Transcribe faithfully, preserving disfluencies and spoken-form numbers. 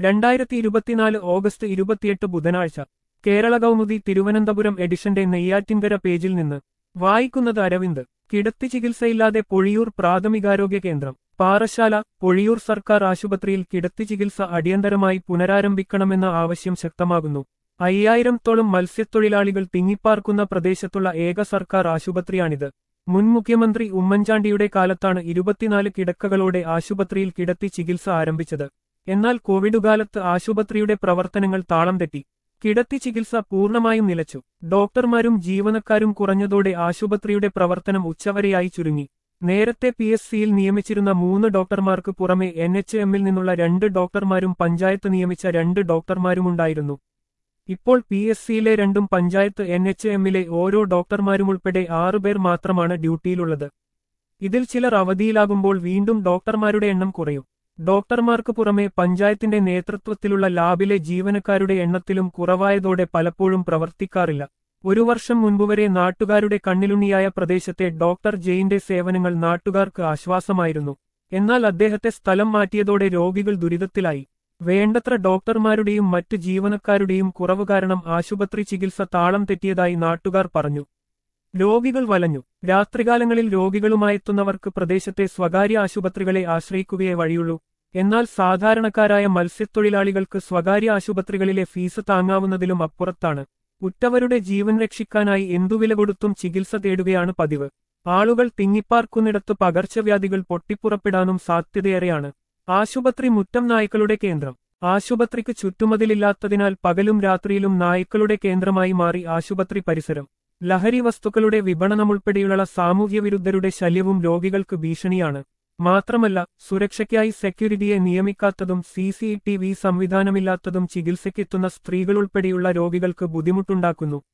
രണ്ടായിരത്തി ഇരുപത്തിനാല് ഓഗസ്റ്റ് ഇരുപത്തിയെട്ട് ബുധനാഴ്ച കേരള കൗമുദി തിരുവനന്തപുരം എഡിഷന്റെ നെയ്യാറ്റിൻകര പേജിൽ നിന്ന് വായിക്കുന്നത് അരവിന്ദ്. കിടത്തി ചികിത്സയില്ലാതെ പൊഴിയൂർ പ്രാഥമികാരോഗ്യ കേന്ദ്രം. പാറശാല. പൊഴിയൂർ സർക്കാർ ആശുപത്രിയിൽ കിടത്തി ചികിത്സ അടിയന്തരമായി പുനരാരംഭിക്കണമെന്ന ആവശ്യം ശക്തമാകുന്നു. അയ്യായിരത്തോളം മത്സ്യത്തൊഴിലാളികൾ തിങ്ങിപ്പാർക്കുന്ന പ്രദേശത്തുള്ള ഏക സർക്കാർ ആശുപത്രിയാണിത്. മുൻ മുഖ്യമന്ത്രി ഉമ്മൻചാണ്ടിയുടെ കാലത്താണ് ഇരുപത്തിനാല് കിടക്കകളോടെ ആശുപത്രിയിൽ കിടത്തി ചികിത്സ ആരംഭിച്ചത്. എന്നാൽ കോവിഡ് കാലത്ത് ആശുപത്രിയുടെ പ്രവർത്തനങ്ങൾ താളം തെറ്റി. കിടത്തി ചികിത്സ പൂർണ്ണമായും നിലച്ചു. ഡോക്ടർമാരും ജീവനക്കാരും കുറഞ്ഞതോടെ ആശുപത്രിയുടെ പ്രവർത്തനം ഉച്ചവരെയായി ചുരുങ്ങി. നേരത്തെ പി എസ് സിയിൽ നിയമിച്ചിരുന്ന മൂന്ന് ഡോക്ടർമാർക്ക് പുറമെ എൻ എച്ച് എമ്മിൽ നിന്നുള്ള രണ്ട് ഡോക്ടർമാരും പഞ്ചായത്ത് നിയമിച്ച രണ്ട് ഡോക്ടർമാരുമുണ്ടായിരുന്നു. ഇപ്പോൾ പി എസ് സിയിലെ രണ്ടും പഞ്ചായത്ത് എൻ എച്ച് എമ്മിലെ ഓരോ ഡോക്ടർമാരുമുൾപ്പെടെ ആറുപേർ മാത്രമാണ് ഡ്യൂട്ടിയിലുള്ളത്. ഇതിൽ ചിലർ അവധിയിലാകുമ്പോൾ വീണ്ടും ഡോക്ടർമാരുടെ എണ്ണം കുറയും. ഡോക്ടർമാർക്ക് പുറമെ പഞ്ചായത്തിന്റെ നേതൃത്വത്തിലുള്ള ലാബിലെ ജീവനക്കാരുടെ എണ്ണത്തിലും കുറവായതോടെ പലപ്പോഴും പ്രവർത്തിക്കാറില്ല. ഒരു വർഷം മുൻപുവരെ നാട്ടുകാരുടെ കണ്ണിലുണ്ണിയായ പ്രദേശത്തെ ഡോക്ടർ ജെയിന്റെ സേവനങ്ങൾ നാട്ടുകാർക്ക് ആശ്വാസമായിരുന്നു. എന്നാൽ അദ്ദേഹത്തെ സ്ഥലം മാറ്റിയതോടെ രോഗികൾ ദുരിതത്തിലായി. വേണ്ടത്ര ഡോക്ടർമാരുടെയും മറ്റ് ജീവനക്കാരുടെയും കുറവ് കാരണം ആശുപത്രി ചികിത്സ താളം തെറ്റിയതായി നാട്ടുകാർ പറഞ്ഞു. രോഗികൾ വലഞ്ഞു. രാത്രികാലങ്ങളിൽ രോഗികളുമായെത്തുന്നവർക്ക് പ്രദേശത്തെ സ്വകാര്യ ആശുപത്രികളെ ആശ്രയിക്കുകയേ വഴിയുള്ളൂ. എന്നാൽ സാധാരണക്കാരായ മത്സ്യത്തൊഴിലാളികൾക്ക് സ്വകാര്യ ആശുപത്രികളിലെ ഫീസ് താങ്ങാവുന്നതിലും അപ്പുറത്താണ്. ഉറ്റവരുടെ ജീവൻ രക്ഷിക്കാനായി എന്തുവില കൊടുത്തും ചികിത്സ തേടുകയാണ് പതിവ്. ആളുകൾ തിങ്ങിപ്പാർക്കുന്നിടത്ത് പകർച്ചവ്യാധികൾ പൊട്ടിപ്പുറപ്പെടാനും സാധ്യതയേറെയാണ്. ആശുപത്രി മുറ്റം നായ്ക്കളുടെ കേന്ദ്രം. ആശുപത്രിക്ക് ചുറ്റുമതിലില്ലാത്തതിനാൽ പകലും രാത്രിയിലും നായ്ക്കളുടെ കേന്ദ്രമായി മാറി ആശുപത്രി പരിസരം. ലഹരി വസ്തുക്കളുടെ വിപണനമുൾപ്പെടെയുള്ള സാമൂഹ്യവിരുദ്ധരുടെ ശല്യവും രോഗികൾക്ക് ഭീഷണിയാണ്. മാത്രമല്ല, സുരക്ഷയ്ക്കായി സെക്യൂരിറ്റിയെ നിയമിക്കാത്തതും സി സി ടി വി സംവിധാനമില്ലാത്തതും ചികിത്സയ്ക്കെത്തുന്ന സ്ത്രീകളുൾപ്പെടെയുള്ള രോഗികൾക്ക് ബുദ്ധിമുട്ടുണ്ടാക്കുന്നു.